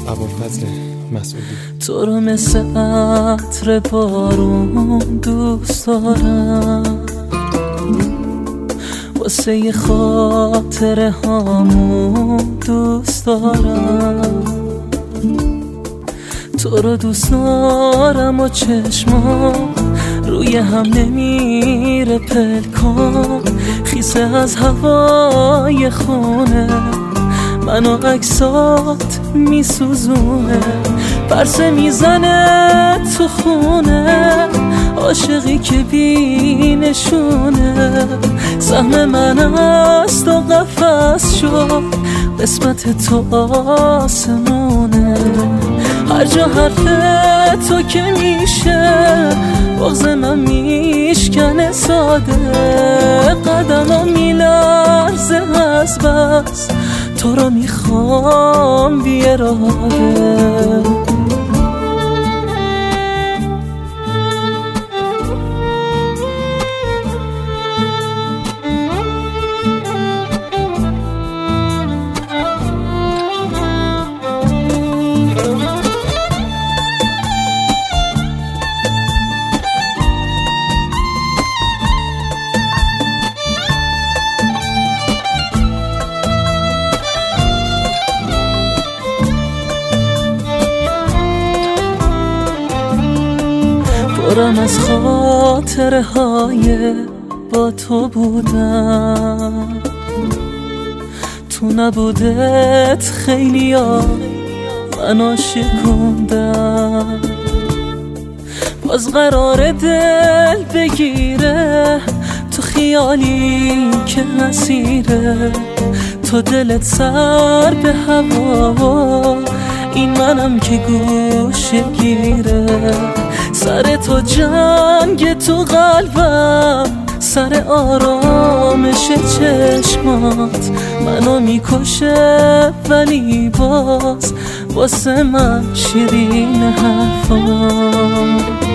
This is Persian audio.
ابوالفضل مسعودی. تو رو مثل عطر بارون دوست دارم، واسه یه خاطره هامون دوست دارم. تو رو دوست دارم و چشمام روی هم نمیره پلکان، خیسه از هوای خونه منو عکسات میسوزونه، پرسه میزنه تو خونه، عاشقی که بی نشونه. سهم من است و قفس شد، قسمت تو آسمونه. هر جا حرف تو که میشه بغض من میشکنه ساده، قدمم میلرزه از بس تو رو میخوام بی اراده. پرم از خاطره های با تو بودم، تو نبودت خیلی ها منو شکوندم. باز قرار دل بگیره تو خیالی که مسیره، تو دلت سر به هوا، این منم که گوشه گیره. سر تو جنگ تو قلبم، سر آرامش چشمات منو میکشه، ولی باز واسه من شیرین حرفات.